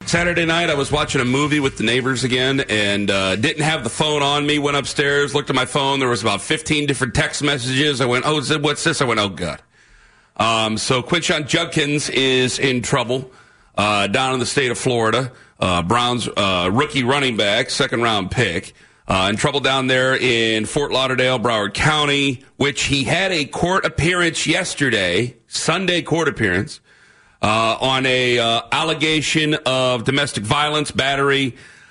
Saturday night, I was watching a movie with the neighbors again and didn't have the phone on me. Went upstairs, looked at my phone. There was about 15 different text messages. I went, oh, what's this? I went, oh, God. So Quinshon Judkins is in trouble down in the state of Florida. Browns rookie running back, second-round pick. In trouble down there in Fort Lauderdale, Broward County, which he had a court appearance yesterday, Sunday court appearance, on a allegation of domestic violence, battery.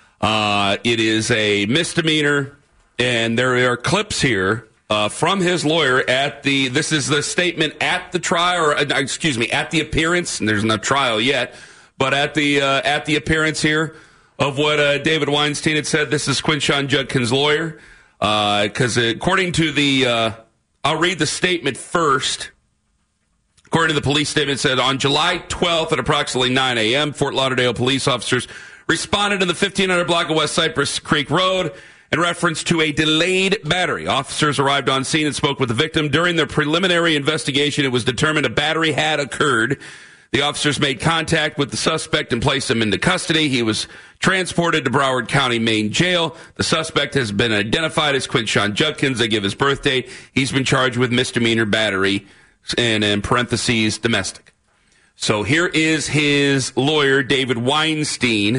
It is a misdemeanor, and there are clips here from his lawyer this is the statement at the trial, or at the appearance, and there's no trial yet, but at the appearance here of what David Weinstein had said. This is Quinshon Judkins' lawyer, because according to I'll read the statement first. According to the police statement, it said, on July 12th at approximately 9 a.m., Fort Lauderdale police officers responded in the 1500 block of West Cypress Creek Road in reference to a delayed battery. Officers arrived on scene and spoke with the victim. During their preliminary investigation, it was determined a battery had occurred. The officers made contact with the suspect and placed him into custody. He was transported to Broward County Main Jail. The suspect has been identified as Quinshon Judkins. They give his birth date. He's been charged with misdemeanor battery, and in parentheses, domestic. So here is his lawyer, David Weinstein,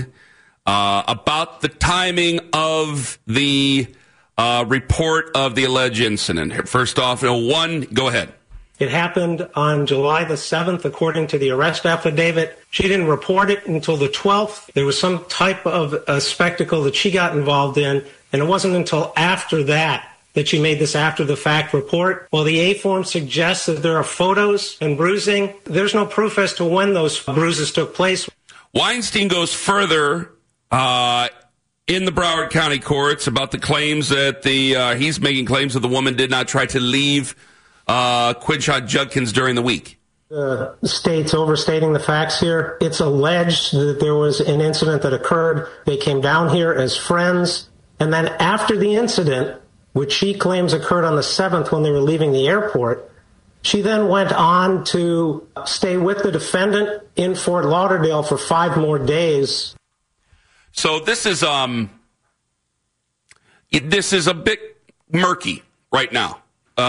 about the timing of the report of the alleged incident. First off, go ahead. It happened on July the 7th, according to the arrest affidavit. She didn't report it until the 12th. There was some type of a spectacle that she got involved in, and it wasn't until after that she made this after-the-fact report. Well, the A-form suggests that there are photos and bruising. There's no proof as to when those bruises took place. Weinstein goes further in the Broward County courts about the claims that he's making claims that the woman did not try to leave Quinshon Judkins during the week. The state's overstating the facts here. It's alleged that there was an incident that occurred. They came down here as friends, and then after the incident, which she claims occurred on the 7th when they were leaving the airport, she then went on to stay with the defendant in Fort Lauderdale for 5 more days. So this is a bit murky right now,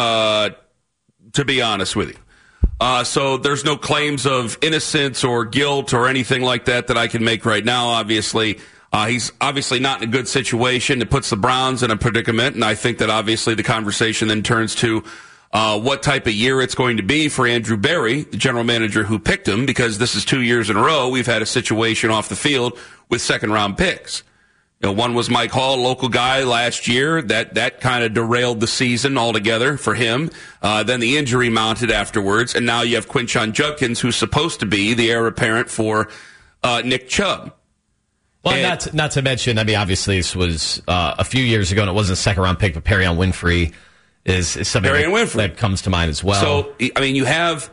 to be honest with you. So there's no claims of innocence or guilt or anything like that I can make right now, obviously. He's obviously not in a good situation. It puts the Browns in a predicament, and I think that obviously the conversation then turns to what type of year it's going to be for Andrew Berry, the general manager who picked him, because this is 2 years in a row we've had a situation off the field with second-round picks. One was Mike Hall, local guy last year. That kind of derailed the season altogether for him. Then the injury mounted afterwards, and now you have Quinshon Judkins, who's supposed to be the heir apparent for Nick Chubb. Well, not to mention, I mean, obviously this was a few years ago, and it wasn't a second-round pick, but Perrion Winfrey is something that comes to mind as well. So, I mean, you have...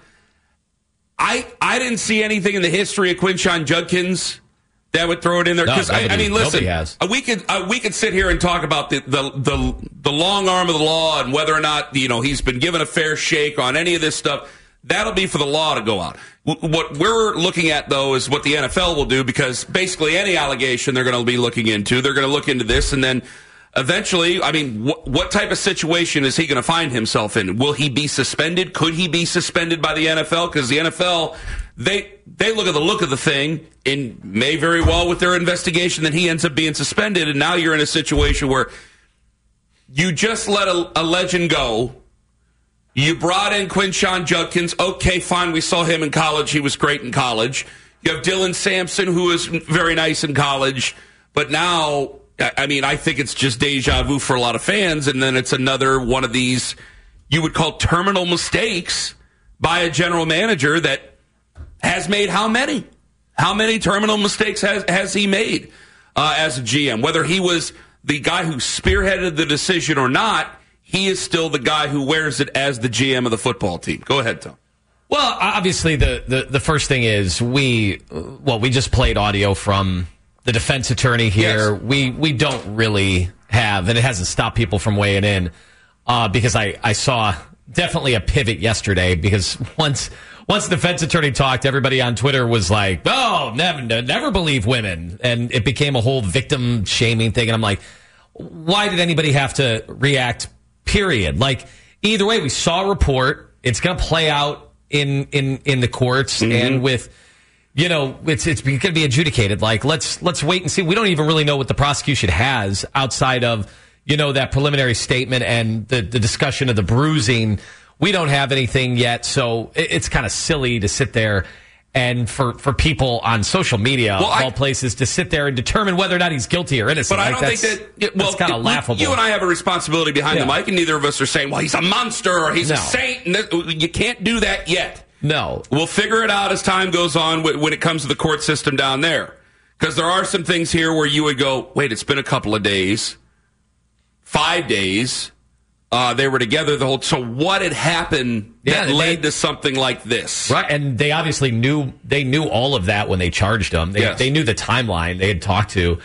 I didn't see anything in the history of Quinshon Judkins that would throw it in there. Because I mean, listen, we could sit here and talk about the long arm of the law and whether or not he's been given a fair shake on any of this stuff. That'll be for the law to go out. What we're looking at, though, is what the NFL will do, because basically any allegation they're going to be looking into, they're going to look into this, and then eventually, I mean, what type of situation is he going to find himself in? Will he be suspended? Could he be suspended by the NFL? Because the NFL, they look at the look of the thing, and may very well, with their investigation, that he ends up being suspended, and now you're in a situation where you just let a legend go. You brought in Quinshon Judkins. Okay, fine. We saw him in college. He was great in college. You have Dylan Sampson, who was very nice in college. But now, I mean, I think it's just deja vu for a lot of fans. And then it's another one of these you would call terminal mistakes by a general manager that has made how many? How many terminal mistakes has he made as a GM? Whether he was the guy who spearheaded the decision or not, he is still the guy who wears it as the GM of the football team. Go ahead, Tom. Well, obviously, the first thing is we just played audio from the defense attorney here. Yes. We don't really have, and it hasn't stopped people from weighing in, because I saw definitely a pivot yesterday, because once once the defense attorney talked, everybody on Twitter was like, "Oh, never believe women," and it became a whole victim shaming thing. And I'm like, why did anybody have to react? Period. Like, either way, we saw a report. It's going to play out in the courts and with. It's going to be adjudicated. Like, let's wait and see. We don't even really know what the prosecution has outside of, that preliminary statement and the discussion of the bruising. We don't have anything yet. So it's kind of silly to sit there and for people on social media, all places, to sit there and determine whether or not he's guilty or innocent. But I don't think that's kind of laughable. You and I have a responsibility behind the mic, and neither of us are saying, well, he's a monster or he's a saint. You can't do that yet. No. We'll figure it out as time goes on when it comes to the court system down there. Because there are some things here where you would go, wait, it's been a couple of days, 5 days. They were together the whole... So what had happened that led to something like this? Right, and they obviously knew all of that when they charged him. They knew the timeline. They had talked to,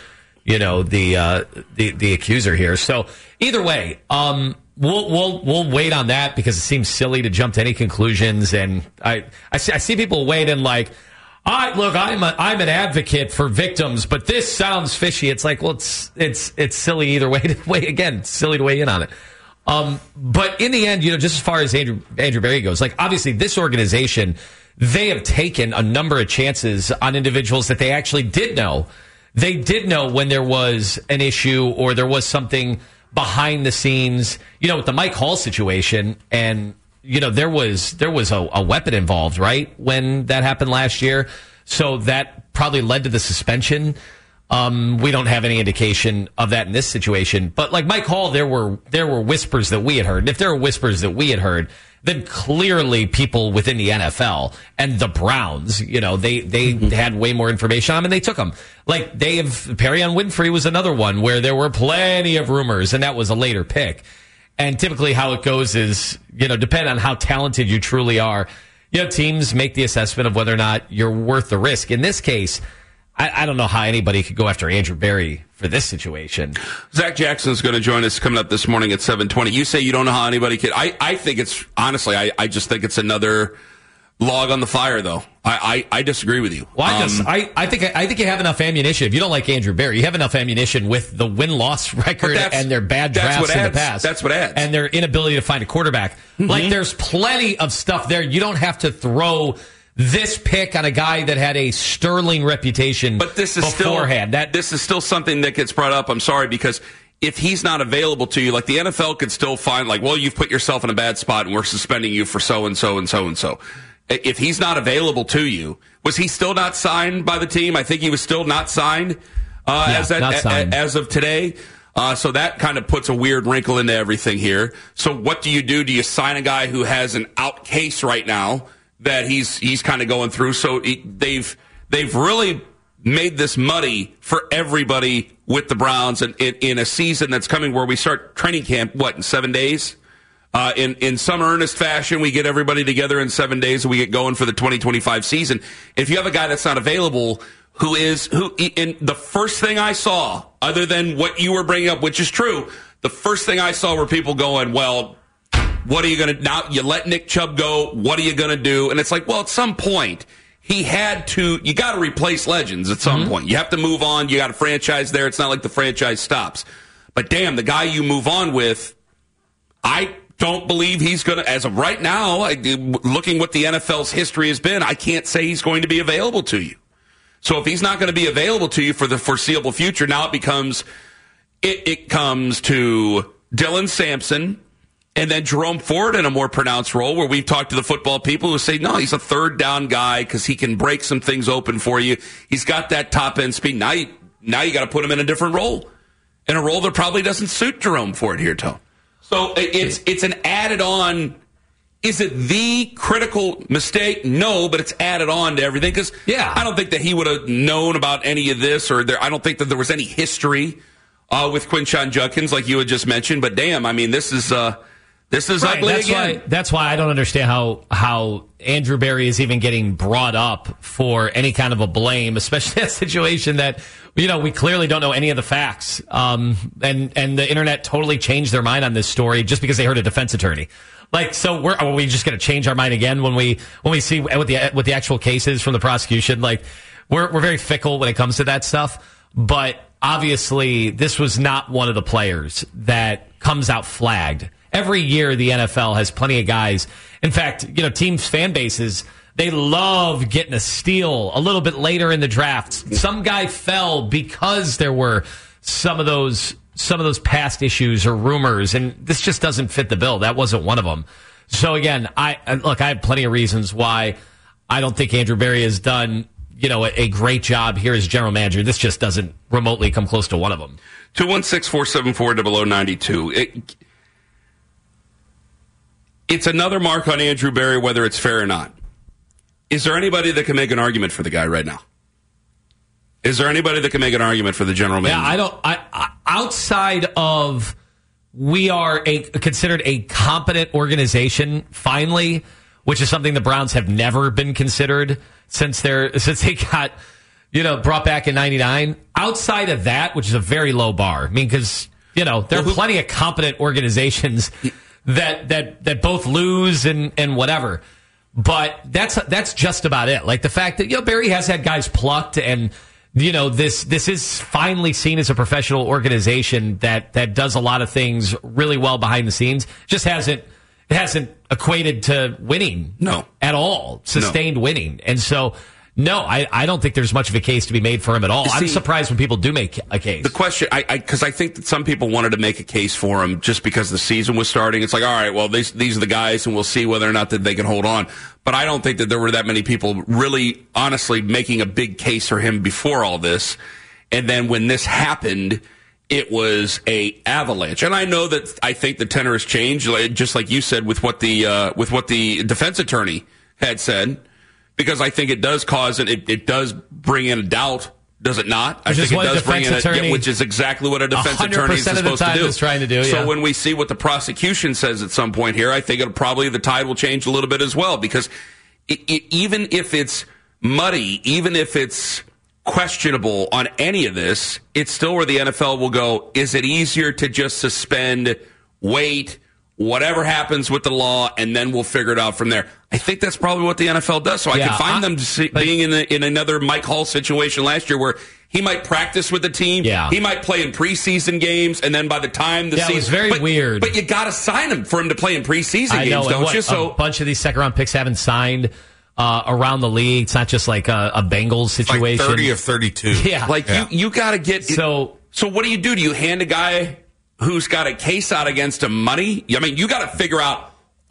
the accuser here. So either way, We'll wait on that because it seems silly to jump to any conclusions, and I see people waiting like, look, I'm an advocate for victims, but this sounds fishy. It's like, well, it's silly either way. It's silly to weigh in on it. But in the end, just as far as Andrew Berry goes, like, obviously this organization, they have taken a number of chances on individuals that they actually did know. They did know when there was an issue or there was something behind the scenes, with the Mike Hall situation, and there was a weapon involved, right, when that happened last year. So that probably led to the suspension. We don't have any indication of that in this situation. But like Mike Hall, there were whispers that we had heard. And if there were whispers that we had heard, then clearly people within the NFL and the Browns, they had way more information on them, and they took them. Like, Perion Winfrey was another one where there were plenty of rumors, and that was a later pick. And typically how it goes is, depending on how talented you truly are, teams make the assessment of whether or not you're worth the risk. In this case, I don't know how anybody could go after Andrew Berry for this situation. Zach Jackson's going to join us coming up this morning at 7:20. You say you don't know how anybody could. I think it's, honestly, I just think it's another log on the fire, though. I disagree with you. Well, I think you have enough ammunition. If you don't like Andrew Berry, you have enough ammunition with the win-loss record and their bad drafts in the past. That's what adds. And their inability to find a quarterback. Mm-hmm. Like, there's plenty of stuff there. You don't have to throw this pick on a guy that had a sterling reputation beforehand. This is still something that gets brought up. I'm sorry, because if he's not available to you, like, the NFL could still find, like, well, you've put yourself in a bad spot and we're suspending you for so-and-so and so-and-so. If he's not available to you, was he still not signed by the team? I think he was still not signed, as of today. So that kind of puts a weird wrinkle into everything here. So what do? Do you sign a guy who has an out case right now that he's kind of going through? So they've really made this muddy for everybody with the Browns, and in a season that's coming where we start training camp, in 7 days? In some earnest fashion, we get everybody together in 7 days and we get going for the 2025 season. If you have a guy that's not available, and the first thing I saw, other than what you were bringing up, which is true, the first thing I saw were people going, well, what are you going to, now you let Nick Chubb go, what are you going to do? And it's like, well, at some point, you got to replace legends at some point. You have to move on. You got a franchise there. It's not like the franchise stops. But damn, the guy you move on with, I don't believe he's going to, as of right now, looking what the NFL's history has been, I can't say he's going to be available to you. So if he's not going to be available to you for the foreseeable future, now it comes to Dylan Sampson and then Jerome Ford in a more pronounced role, where we've talked to the football people who say, no, he's a third down guy because he can break some things open for you. He's got that top end speed. Now you got to put him in a different role, in a role that probably doesn't suit Jerome Ford here, Tone. So it's an added on. Is it the critical mistake? No, but it's added on to everything, because I don't think that he would have known about any of this, or I don't think that there was any history with Quinshon Judkins like you had just mentioned. But damn, I mean, this is ugly again. That's why I don't understand how Andrew Berry is even getting brought up for any kind of a blame, especially in a situation that, we clearly don't know any of the facts. And the internet totally changed their mind on this story just because they heard a defense attorney. Like, so are we just going to change our mind again when we see what the actual case is from the prosecution? Like, we're very fickle when it comes to that stuff. But obviously, this was not one of the players that comes out flagged. Every year, the NFL has plenty of guys. In fact, teams' fan bases, they love getting a steal a little bit later in the draft. Some guy fell because there were some of those past issues or rumors, and this just doesn't fit the bill. That wasn't one of them. So again, I have plenty of reasons why I don't think Andrew Berry has done, a great job here as general manager. This just doesn't remotely come close to one of them. 216-474-0092. It's another mark on Andrew Berry, whether it's fair or not. Is there anybody that can make an argument for the guy right now? Is there anybody that can make an argument for the general manager? Yeah, outside of we are considered a competent organization, finally, which is something the Browns have never been considered since they got, brought back in 99. Outside of that, which is a very low bar. I mean, because, there are plenty of competent organizations that both lose and whatever. But that's just about it. Like the fact that, Berry has had guys plucked and, this is finally seen as a professional organization that does a lot of things really well behind the scenes. Just hasn't equated to winning. No. At all. Sustained winning. And so, no, I don't think there's much of a case to be made for him at all. I'm surprised when people do make a case. The question, because I think that some people wanted to make a case for him just because the season was starting. It's like, all right, well, these are the guys, and we'll see whether or not that they can hold on. But I don't think that there were that many people really, honestly, making a big case for him before all this. And then when this happened, it was a avalanche. And I know that I think the tenor has changed, just like you said, with what the defense attorney had said. Because I think it does cause it does bring in a doubt, does it not? I think it does bring in which is exactly what a defense attorney is supposed to do. Trying to do. So when we see what the prosecution says at some point here, I think the tide will change a little bit as well. Because even if it's muddy, even if it's questionable on any of this, it's still where the NFL will go, is it easier to just suspend, wait, whatever happens with the law, and then we'll figure it out from there. I think that's probably what the NFL does. So I can find them being in another Mike Hall situation last year where he might practice with the team. Yeah. He might play in preseason games, and then by the time the season... it was very weird. But you got to sign him for him to play in preseason games, don't you? So a bunch of these second-round picks haven't signed around the league. It's not just like a Bengals situation. Like 30 of 32. Yeah. You got to get... So what do? Do you hand a guy who's got a case out against him money? I mean, you got to figure out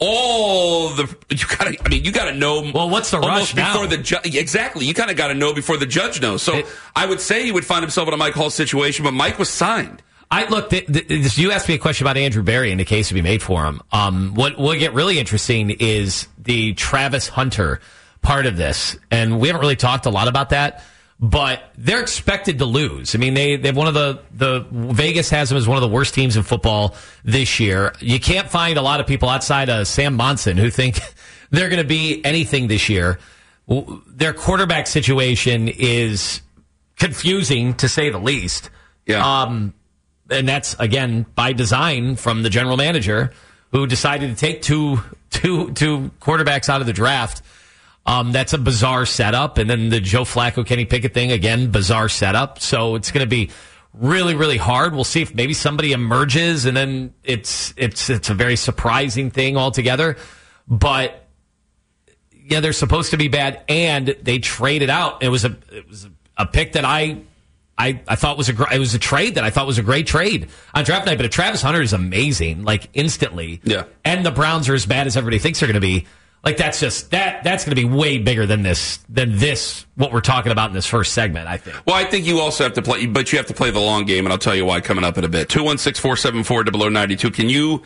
you got to know. Well, what's the rush before now? the judge? Exactly. You kind of got to know before the judge knows. So I would say he would find himself in a Mike Hall situation, but Mike was signed. You asked me a question about Andrew Berry and the case to be made for him. What will get really interesting is the Travis Hunter part of this, and we haven't really talked a lot about that. But they're expected to lose. I mean, they've one of the Vegas has them as one of the worst teams in football this year. You can't find a lot of people outside of Sam Monson who think they're going to be anything this year. Their quarterback situation is confusing, to say the least. Yeah. And that's, again, by design from the general manager who decided to take two quarterbacks out of the draft. That's a bizarre setup. And then the Joe Flacco, Kenny Pickett thing, again, bizarre setup. So it's going to be really, really hard. We'll see if maybe somebody emerges and then it's a very surprising thing altogether. But yeah, they're supposed to be bad, and they traded out. It was a pick that I thought it was a trade that I thought was a great trade on draft night. But Travis Hunter is amazing, like instantly. Yeah. And the Browns are as bad as everybody thinks they're going to be. Like that's going to be way bigger than this what we're talking about in this first segment, I think. Well, I think you also have to play, but you have to play the long game, and I'll tell you why coming up in a bit. 216-474-0092.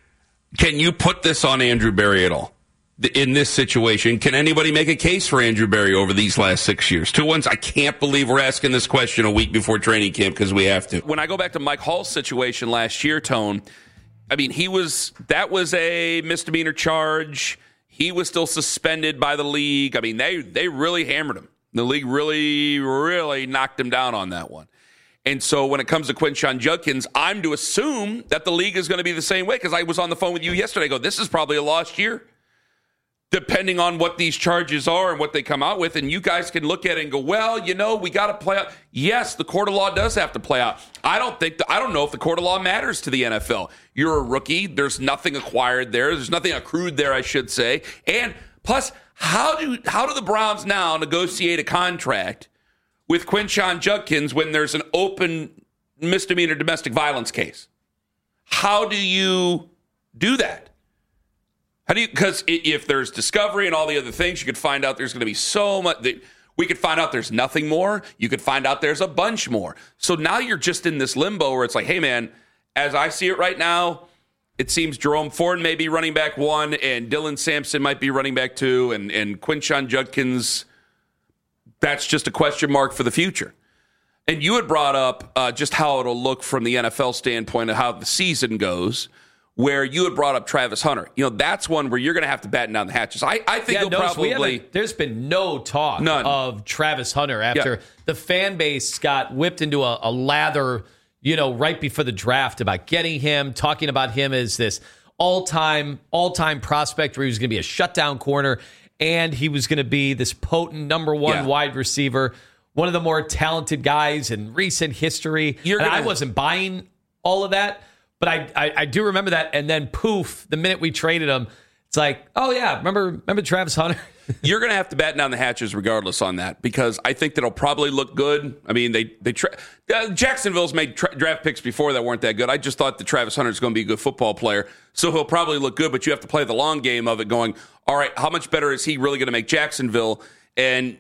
Can you put this on Andrew Berry at all? In this situation, can anybody make a case for Andrew Berry over these last 6 years? 2-1. I can't believe we're asking this question a week before training camp because we have to. When I go back to Mike Hall's situation last year, Tone, I mean, that was a misdemeanor charge. He was still suspended by the league. I mean, they really hammered him. The league really, really knocked him down on that one. And so when it comes to Quinshon Judkins, I'm to assume that the league is going to be the same way, because I was on the phone with you yesterday. I go, this is probably a lost year, depending on what these charges are and what they come out with. And you guys can look at it and go, well, we got to play out. Yes, the court of law does have to play out. I don't know if the court of law matters to the NFL. You're a rookie. There's nothing acquired there. There's nothing accrued there, I should say. And plus, how do the Browns now negotiate a contract with Quinshon Judkins when there's an open misdemeanor domestic violence case? How do you do that? Because if there's discovery and all the other things, you could find out there's going to be so much. We could find out there's nothing more. You could find out there's a bunch more. So now you're just in this limbo where it's like, hey, man, as I see it right now, it seems Jerome Ford may be running back 1 and Dylan Sampson might be running back 2 and Quinshon Judkins, that's just a question mark for the future. And you had brought up just how it'll look from the NFL standpoint of how the season goes, where you had brought up Travis Hunter. That's one where you're going to have to batten down the hatches. I think you'll probably... There's been no talk of Travis Hunter after the fan base got whipped into a lather, right before the draft about getting him, talking about him as this all-time prospect where he was going to be a shutdown corner, and he was going to be this potent number 1 wide receiver, one of the more talented guys in recent history. I wasn't buying all of that, but I do remember that. And then poof, the minute we traded him, it's like, oh yeah, remember Travis Hunter? You're going to have to batten down the hatches regardless on that, because I think that it'll probably look good. I mean, Jacksonville's made draft picks before that weren't that good. I just thought that Travis Hunter's going to be a good football player, so he'll probably look good, but you have to play the long game of it going, all right, how much better is he really going to make Jacksonville? And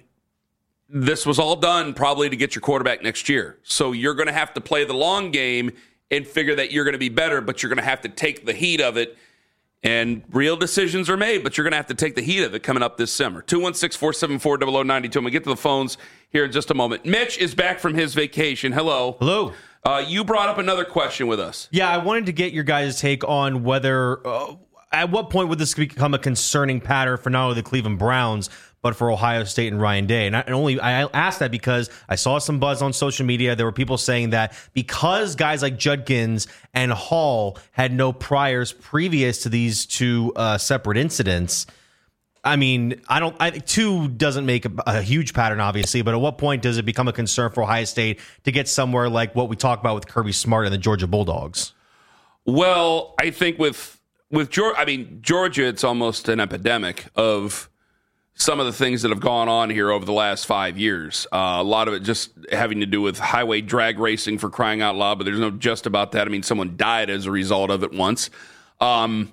this was all done probably to get your quarterback next year. So you're going to have to play the long game and figure that you're going to be better, but you're going to have to take the heat of it. And real decisions are made, but you're going to have to take the heat of it coming up this summer. 216-474-0092. I'm going to get to the phones here in just a moment. Mitch is back from his vacation. Hello. Hello. You brought up another question with us. Yeah, I wanted to get your guys' take on whether, at what point would this become a concerning pattern for not only the Cleveland Browns, but for Ohio State and Ryan Day. And I asked that because I saw some buzz on social media. There were people saying that because guys like Judkins and Hall had no priors previous to these two separate incidents. I mean, I think 2 doesn't make a huge pattern, obviously, but at what point does it become a concern for Ohio State to get somewhere like what we talk about with Kirby Smart and the Georgia Bulldogs? Well, I think with Georgia, it's almost an epidemic of some of the things that have gone on here over the last 5 years. A lot of it just having to do with highway drag racing, for crying out loud, but there's no just about that. I mean, someone died as a result of it once. I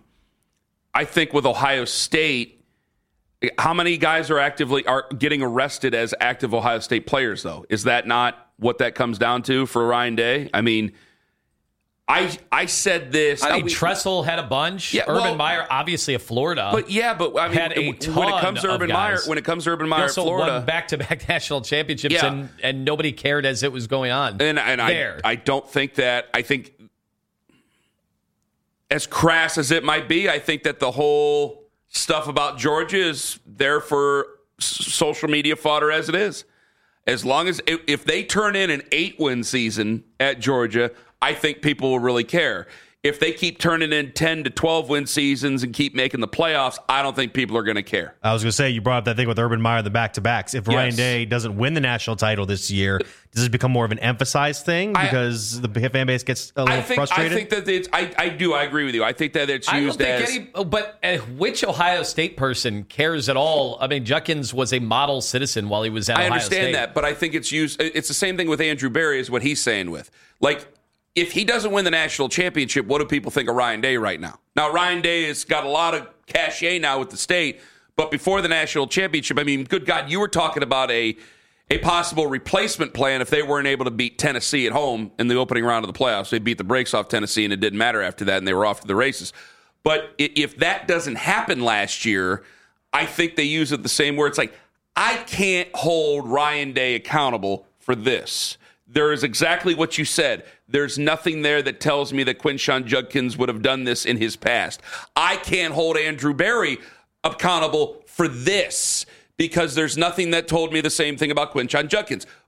think with Ohio State, how many guys are getting arrested as active Ohio State players, though? Is that not what that comes down to for Ryan Day? I mean, I said this. Tressel had a bunch. Yeah, Urban Meyer, obviously of Florida. But I mean, had a ton when it comes to Urban Meyer, at Florida, won back-to-back national championships, and nobody cared as it was going on. And I don't think that. I think, as crass as it might be, I think that the whole stuff about Georgia is there for social media fodder as it is. As long as if they turn in an 8-win season at Georgia, I think people will really care. If they keep turning in 10 to 12-win seasons and keep making the playoffs, I don't think people are going to care. I was going to say, you brought up that thing with Urban Meyer, the back-to-backs. If Ryan Day doesn't win the national title this year, does this become more of an emphasized thing because the fan base gets a little frustrated? I think that I do. I agree with you. I think that it's used but which Ohio State person cares at all? I mean, Judkins was a model citizen while he was at Ohio State. I understand that, but I think it's used. It's the same thing with Andrew Berry is what he's saying with. Like, if he doesn't win the national championship, what do people think of Ryan Day right now? Now, Ryan Day has got a lot of cachet now with the state, but before the national championship, I mean, good God, you were talking about a possible replacement plan if they weren't able to beat Tennessee at home in the opening round of the playoffs. They beat the brakes off Tennessee, and it didn't matter after that, and they were off to the races. But if that doesn't happen last year, I think they use it the same where it's like, I can't hold Ryan Day accountable for this. There is exactly what you said. There's nothing there that tells me that Quinshon Judkins would have done this in his past. I can't hold Andrew Berry accountable for this because there's nothing that told me the same thing about Quinshon Judkins.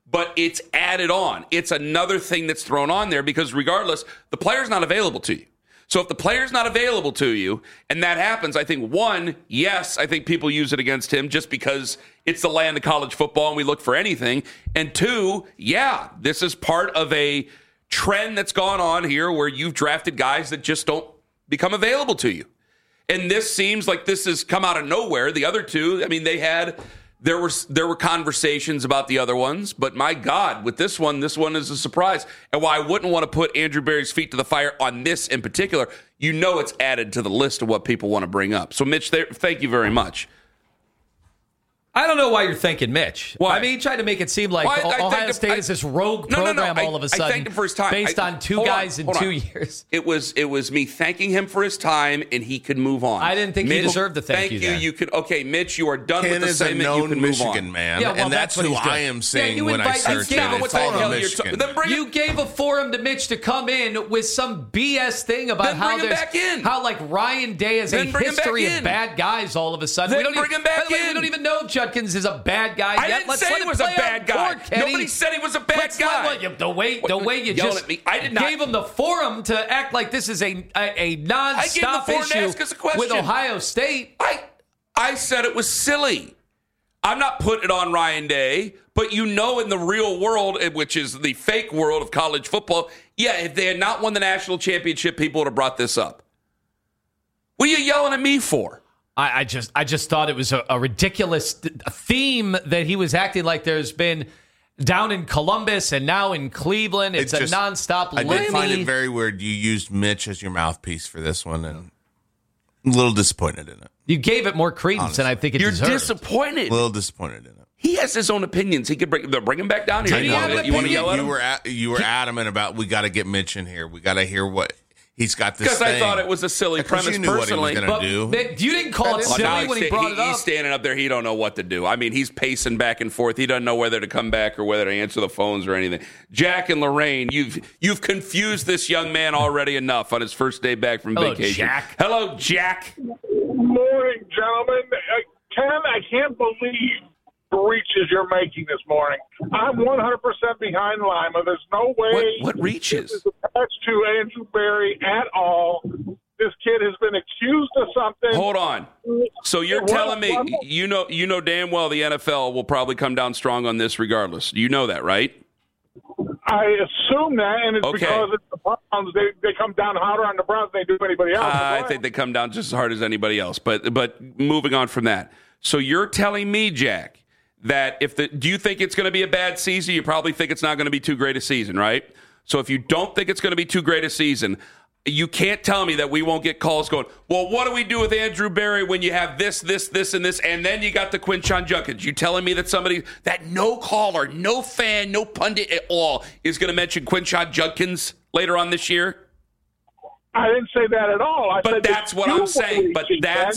but it's added on. It's another thing that's thrown on there because regardless, the player's not available to you. So if the player's not available to you and that happens, I think, one, yes, I think people use it against him just because it's the land of college football and we look for anything. And two, yeah, this is part of a trend that's gone on here where you've drafted guys that just don't become available to you. And this seems like this has come out of nowhere. The other two, I mean, there were conversations about the other ones, but my God, with this one is a surprise. And while I wouldn't want to put Andrew Berry's feet to the fire on this in particular, it's added to the list of what people want to bring up. So, Mitch, thank you very much. I don't know why you're thanking Mitch. Why? I mean, he tried to make it seem like Ohio State is this rogue program all of a sudden. I thanked him for his time. Based on two guys in 2 years. It was me thanking him for his time, and he could move on. I didn't think he deserved the thank you. You could. Okay, Mitch, you are done with the segment. You can move Michigan on. man, yeah, well, and that's who I am saying when I search it. What the hell Michigan. You gave a forum to Mitch to come in with some BS thing about how like Ryan Day has a history of bad guys all of a sudden. Then bring him back in. We don't even know if Judkins is a bad guy I yet. didn't say he was a bad guy. Nobody said he was a bad guy. The way you just at me. I did not. gave him the forum to act like this is a non-stop issue with Ohio State. I said it was silly. I'm not putting it on Ryan Day, but in the real world, which is the fake world of college football, yeah, if they had not won the national championship, people would have brought this up. What are you yelling at me for? I just thought it was a ridiculous theme that he was acting like there's been down in Columbus and now in Cleveland. It's a nonstop litany. I did find it very weird you used Mitch as your mouthpiece for this one, and I'm a little disappointed in it. You gave it more credence than I think it deserved. You're disappointed. A little disappointed in it. He has his own opinions. He could bring him back down here. You want to yell at him? You were adamant about we got to get Mitch in here. We got to hear what he's got this. Because I thought it was a silly premise. You knew personally, what he was but you didn't call it silly when he brought it up. He's standing up there. He don't know what to do. I mean, he's pacing back and forth. He doesn't know whether to come back or whether to answer the phones or anything. Jack and Lorraine, you've confused this young man already enough on his first day back from vacation. Jack. Hello, Jack. Morning, gentlemen. Ken, I can't believe the reaches you're making this morning. I'm 100% behind Lima. There's no way what reaches this is attached to Andrew Berry at all. This kid has been accused of something. Hold on. So you're telling me you know damn well the NFL will probably come down strong on this regardless. You know that, right? I assume that, and it's because it's the Browns. They come down harder on the Browns than they do anybody else. I think they come down just as hard as anybody else. But moving on from that. So you're telling me, Jack, that do you think it's going to be a bad season? You probably think it's not going to be too great a season, right? So if you don't think it's going to be too great a season, you can't tell me that we won't get calls going, well, what do we do with Andrew Berry when you have this, and this, and then you got the Quinshon Judkins? You telling me that no caller, no fan, no pundit at all is going to mention Quinshon Judkins later on this year? I didn't say that at all. But that's what I'm saying. But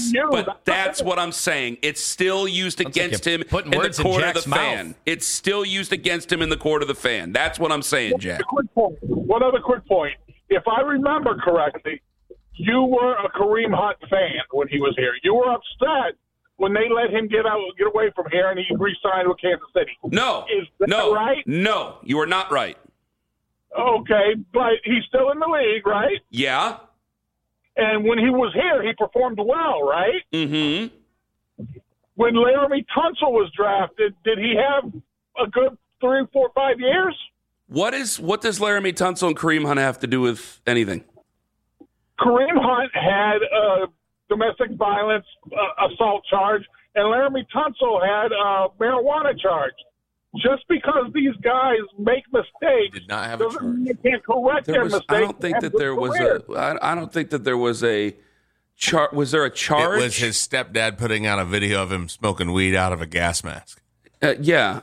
that's what I'm saying. It's still used against him in the court of the fan. It's still used against him in the court of the fan. That's what I'm saying, Jack. One other quick point. If I remember correctly, you were a Kareem Hunt fan when he was here. You were upset when they let him get away from here and he re-signed with Kansas City. No. Is that right? No, you are not right. Okay, but he's still in the league, right? Yeah. And when he was here, he performed well, right? Mm-hmm. When Laramie Tunsil was drafted, did he have a good 3, 4, 5 years? What does Laramie Tunsil and Kareem Hunt have to do with anything? Kareem Hunt had a domestic violence assault charge, and Laramie Tunsil had a marijuana charge. Just because these guys make mistakes, did not have a charge. They can't correct their mistakes. I don't think that there was I don't think that there was a charge. Was there a charge? It was his stepdad putting out a video of him smoking weed out of a gas mask. Yeah.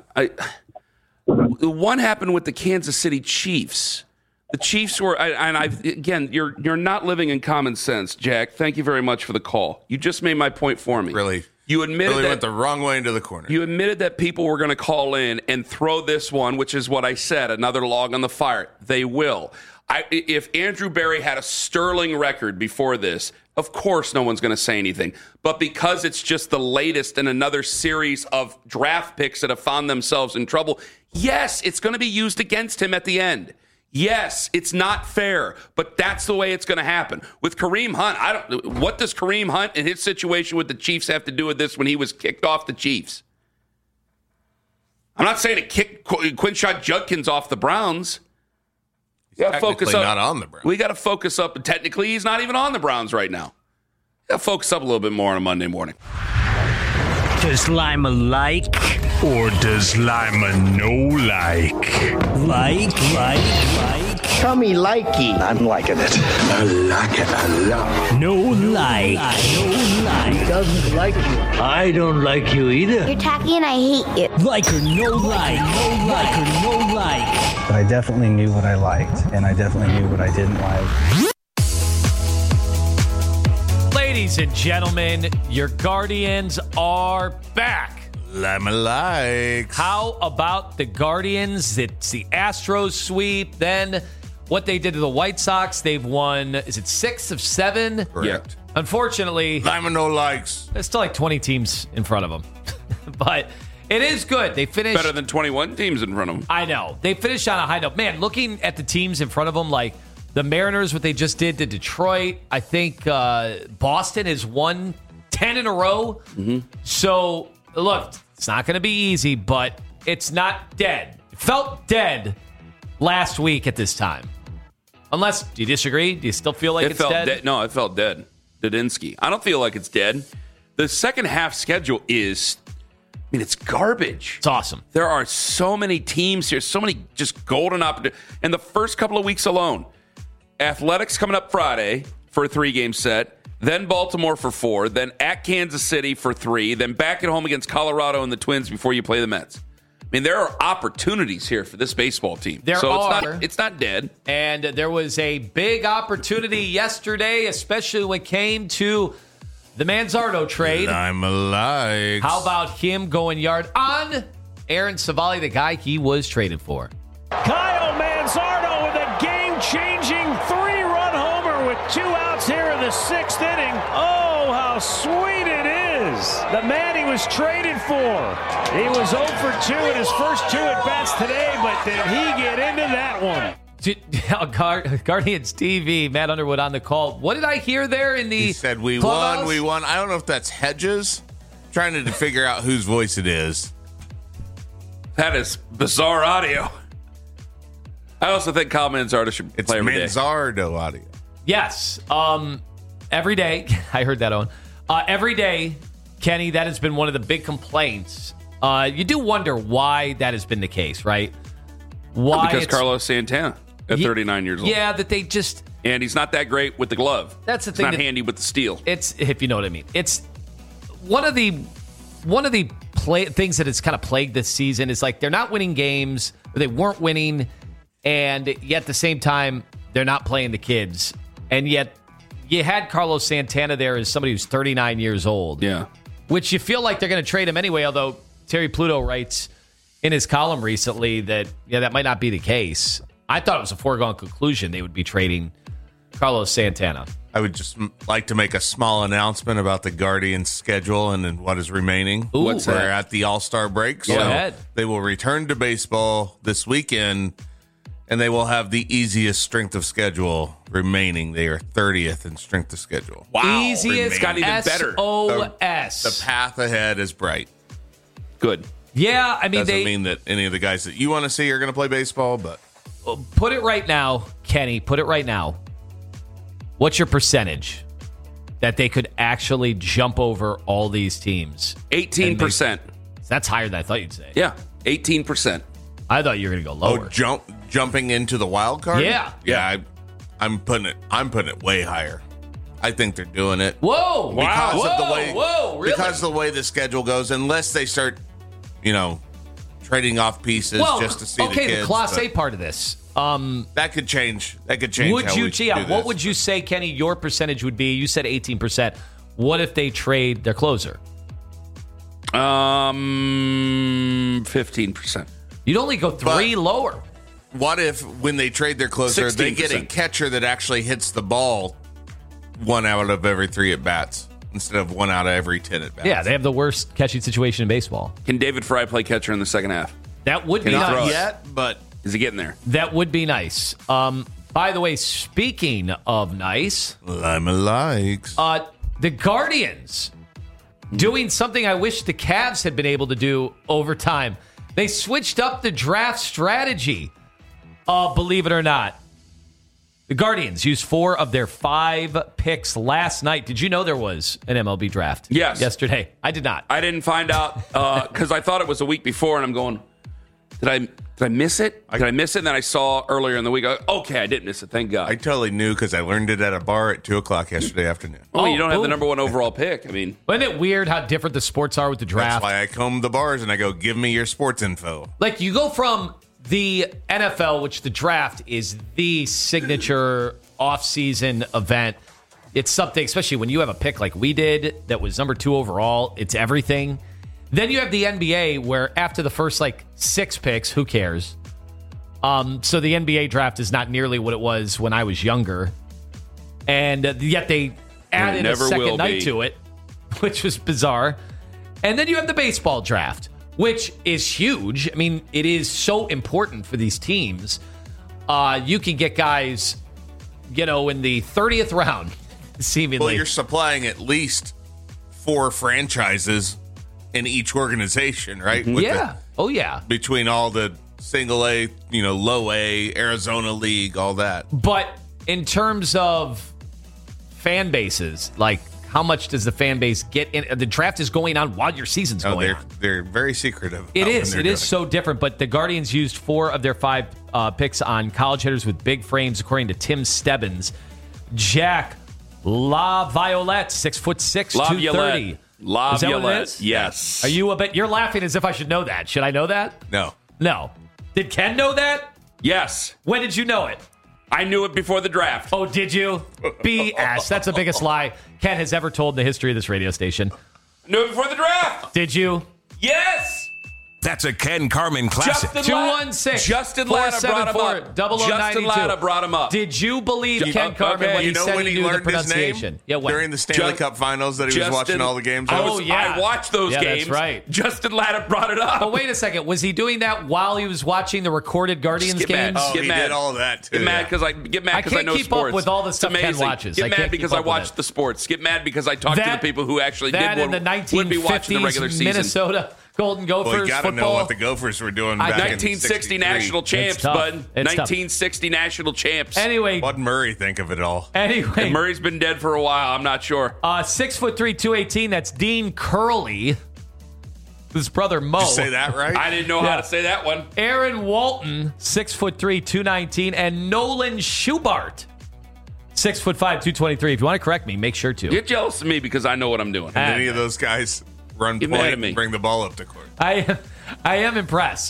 One happened with the Kansas City Chiefs. The Chiefs were, again, you're not living in common sense, Jack. Thank you very much for the call. You just made my point for me. Really? You admitted that went the wrong way into the corner. You admitted that people were going to call in and throw this one, which is what I said, another log on the fire. They will. If Andrew Berry had a sterling record before this, Of course no one's going to say anything. But because it's just the latest in another series of draft picks that have found themselves in trouble, yes, it's going to be used against him at the end. Yes, it's not fair, but that's the way it's going to happen. With Kareem Hunt, what does Kareem Hunt and his situation with the Chiefs have to do with this when he was kicked off the Chiefs? I'm not saying it kicked Quinshon Judkins off the Browns. He's technically not on the Browns. We got to focus up. Technically, he's not even on the Browns right now. Got to focus up a little bit more on a Monday morning. Does Lima like? Or does Lima no like? Like? Tell me likey. I'm liking it. I like it a lot. No like. He doesn't like you. I don't like you either. You're tacky and I hate you. Like or no like. No like or no like. But I definitely knew what I liked, and I definitely knew what I didn't like. Ladies and gentlemen, your Guardians are back. Lima likes. How about the Guardians? It's the Astros sweep. Then what they did to the White Sox, they've won, is it 6 of 7? Correct. Yeah. Unfortunately, Lima no likes. there's still like 20 teams in front of them. But it is good. They finished Better than 21 teams in front of them. I know. They finished on a high note. Man, looking at the teams in front of them, like the Mariners, what they just did to Detroit, I think Boston has won 10 in a row. Mm-hmm. So, look, it's not going to be easy, but it's not dead. It felt dead last week at this time. Unless, do you disagree? Do you still feel like it's dead? No, it felt dead. Dadinsky. I don't feel like it's dead. The second half schedule is, it's garbage. It's awesome. There are so many teams here, so many just golden opportunities. And the first couple of weeks alone, Athletics coming up Friday for a 3-game set, then Baltimore for 4, then at Kansas City for 3, then back at home against Colorado and the Twins before you play the Mets. There are opportunities here for this baseball team. It's not dead. And there was a big opportunity yesterday, especially when it came to the Manzardo trade. Lima likes. How about him going yard on Aaron Savali, the guy he was traded for? Kyle Manzardo with a game-changing 3-run homer with 2 outs here in the 6th inning. Oh, how sweet it is. The man he was traded for. He was 0 for 2 in his first 2 at-bats today, but did he get into that one? Guardians TV, Matt Underwood on the call. What did I hear there in the He said, we clubhouse? won. I don't know if that's Hedges. Trying to figure out whose voice it is. That is bizarre audio. I also think Kyle Manzardo should play every day. It's Manzardo audio. Yes. Every day. I heard that on. Every day, Kenny, that has been one of the big complaints. You do wonder why that has been the case, right? Why? Because Carlos Santana at 39 years old. Yeah, that they just... And he's not that great with the glove. That's the thing. He's not handy with the steel. It's, if you know what I mean. It's one of the things that has kind of plagued this season is like they're not winning games, or they weren't winning, and yet at the same time, they're not playing the kids. And yet, you had Carlos Santana there as somebody who's 39 years old. Yeah. Which you feel like they're going to trade him anyway, although Terry Pluto writes in his column recently that, that might not be the case. I thought it was a foregone conclusion they would be trading Carlos Santana. I would just like to make a small announcement about the Guardians' schedule and what is remaining. Ooh, what's We're that? at the All-Star break. Go ahead. They will return to baseball this weekend, and they will have the easiest strength of schedule remaining. They are 30th in strength of schedule. Wow. Easiest. It's got even better. SOS. The path ahead is bright. Good. Yeah, I mean, Doesn't mean that any of the guys that you want to see are going to play baseball, but... Put it right now, Kenny, put it right now. What's your percentage that they could actually jump over all these teams? 18%. That's higher than I thought you'd say. Yeah, 18%. I thought you were going to go lower. Oh, jumping into the wild card? Yeah. Yeah, I'm putting it way higher. I think they're doing it. Whoa! Because wow! of the way, Really? Because of the way the schedule goes, unless they start, trading off pieces just to see the kids. Okay, the Class A part of this. That could change. What would you say, Kenny, your percentage would be? You said 18%. What if they trade their closer? 15%. You'd only go three lower. What if when they trade their closer, 16%. they get a catcher that actually hits the ball 1 out of every 3 at bats instead of 1 out of every 10 at bats. Yeah, they have the worst catching situation in baseball. Can David Fry play catcher in the second half? That would be Not nice. Not yet, but Is he getting there? That would be nice. By the way, speaking of nice, Lima likes. the Guardians doing something I wish the Cavs had been able to do over time. They switched up the draft strategy. Believe it or not. The Guardians used 4 of their 5 picks last night. Did you know there was an MLB draft? Yes. Yesterday. I did not. I didn't find out because I thought it was a week before, and I'm going, did I miss it? Did I miss it? And then I saw earlier in the week, okay, I didn't miss it. Thank God. I totally knew because I learned it at a bar at 2 o'clock yesterday afternoon. Well, you don't have the number 1 overall pick. I mean, Isn't it weird how different the sports are with the draft? That's why I comb the bars and I go, give me your sports info. Like, you go from the NFL, which the draft is the signature off-season event. It's something, especially when you have a pick like we did that was number 2 overall. It's everything. Then you have the NBA, where after the first 6 picks, who cares? So the NBA draft is not nearly what it was when I was younger, and yet they added a second night to it, which was bizarre. And then you have the baseball draft, which is huge. I mean, it is so important for these teams. You can get guys, in the 30th round, seemingly. Well, you're supplying at least 4 franchises in each organization, right? Yeah. Between all the single A, low A, Arizona League, all that. But in terms of fan bases, how much does the fan base get in? The draft is going on while your season's going on. They're very secretive. It is so different, but the Guardians used 4 of their 5 picks on college hitters with big frames, according to Tim Stebbins. Jack LaViolette, 6'6", 230. LaViolette, yes. Are you you're laughing as if I should know that. Should I know that? No. Did Ken know that? Yes. When did you know it? I knew it before the draft. Oh, did you? BS. That's the biggest lie Ken has ever told in the history of this radio station. Knew it before the draft. Did you? Yes. That's a Ken Carman classic. 216. Justin Latta brought him up. 0092. Justin Latta brought him up. Did you believe Ken Carman when he said he knew the pronunciation? Yeah, during the Stanley Cup Finals that he was watching all the games. I watched those games. That's right. Justin Latta brought it up. But wait a second. Was he doing that while he was watching the recorded Guardians games? Oh, he did all of that too. Get mad because I know sports. I can't keep up with all the stuff Ken watches. Get mad because I watched the sports. Get mad because I talked to the people who actually would be watching the regular season. Minnesota Golden Gophers you got to know what the Gophers were doing back 1960 in 1963. national champs, bud. 1960 national champs. Anyway. What'd Murray think of it all? Anyway. Murray's been dead for a while. I'm not sure. 6'3", 218. That's Dean Curley. His brother Mo. Did you say that right? I didn't know how to say that one. Aaron Walton, 6'3", 219. And Nolan Schubart, 6'5", 223. If you want to correct me, make sure to. Get jealous of me because I know what I'm doing. Did any of those guys run point and bring the ball up to court? I am impressed.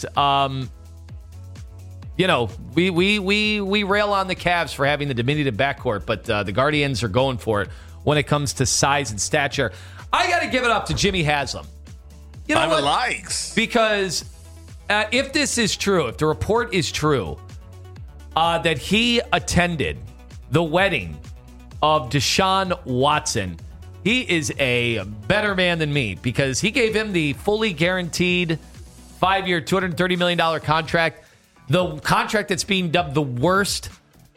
We rail on the Cavs for having the diminutive backcourt, but the Guardians are going for it when it comes to size and stature. I got to give it up to Jimmy Haslam. You know what? Likes. Because if this is true, if the report is true, that he attended the wedding of Deshaun Watson, he is a better man than me because he gave him the fully guaranteed 5-year, $230 million contract. The contract that's being dubbed the worst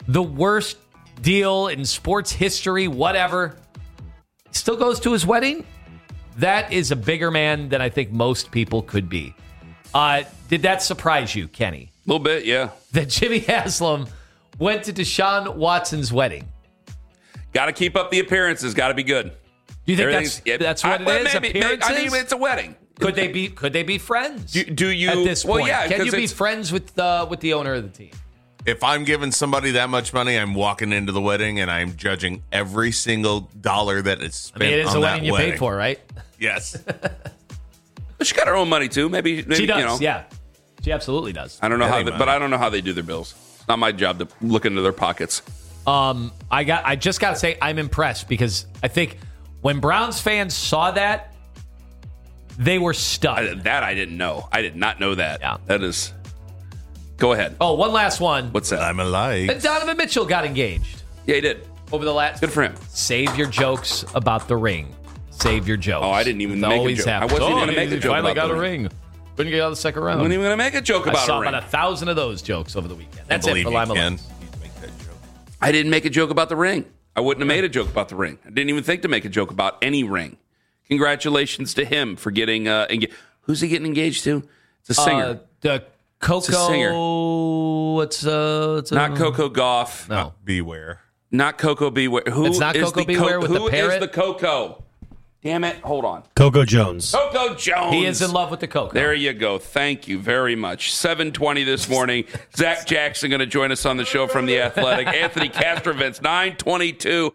deal in sports history, whatever. Still goes to his wedding. That is a bigger man than I think most people could be. Did that surprise you, Kenny? A little bit, yeah. That Jimmy Haslam went to Deshaun Watson's wedding. Got to keep up the appearances. Got to be good. Do you think that's what it is? Appearances? I mean, it's a wedding. Could they be friends? Do you at this point? Well, yeah, can you be friends with the owner of the team? If I'm giving somebody that much money, I'm walking into the wedding and I'm judging every single dollar that is spent. It is on a that wedding you paid for, right? Yes. She got her own money too. Maybe she does. Yeah, she absolutely does. I don't know but I don't know how they do their bills. It's not my job to look into their pockets. I just got to say I'm impressed because I think when Browns fans saw that, they were stunned. That I didn't know. I did not know that. Yeah. That is. Go ahead. Oh, one last one. What's that? I'm alive. Donovan Mitchell got engaged. Yeah, he did. over the last. Good for him. Save your jokes about the ring. Save your jokes. Oh, I didn't even make a joke. I wasn't even going to make a joke finally about got the a ring. Couldn't get out of the second round. I wasn't even going to make a joke I about saw a ring. about 1,000 of those jokes over the weekend. That's it for Lima Lights. I didn't make a joke about the ring. I wouldn't have made a joke about the ring. I didn't even think to make a joke about any ring. Congratulations to him for getting engaged. Who's he getting engaged to? It's a singer. The Coco. It's a singer. It's not Coco Gauff. No. Beware. Not Coco Beware. Who it's not is Coco the Beware with the parrot? Who is the Coco? Damn it. Hold on. Coco Jones. Coco Jones. He is in love with the Coco. There you go. Thank you very much. 7:20 this morning. Zach Jackson going to join us on the show from The Athletic. Anthony Castrovitz, 9:22.